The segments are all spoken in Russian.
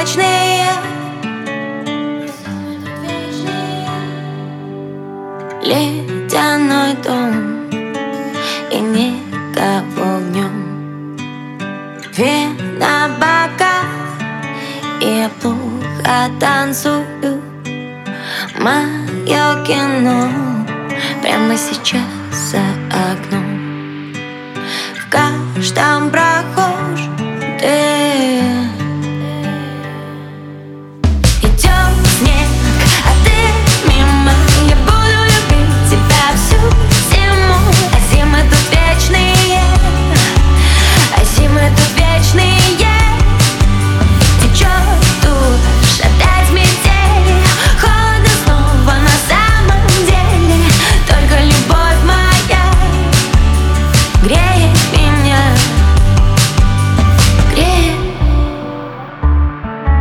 вечные. Ледяной дом и никого в нем. Вина бока, и я плохо танцую. Мое кино прямо сейчас за окном. В каждом прохожем ты. Идет снег, а ты мимо. Я буду любить тебя всю зиму. А зимы тут вечные, а зимы тут вечные. Течет дождь, опять метель. Холодно снова на самом деле. Только любовь моя греет меня, греет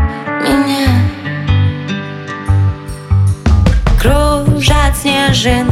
меня. Кружат снежинки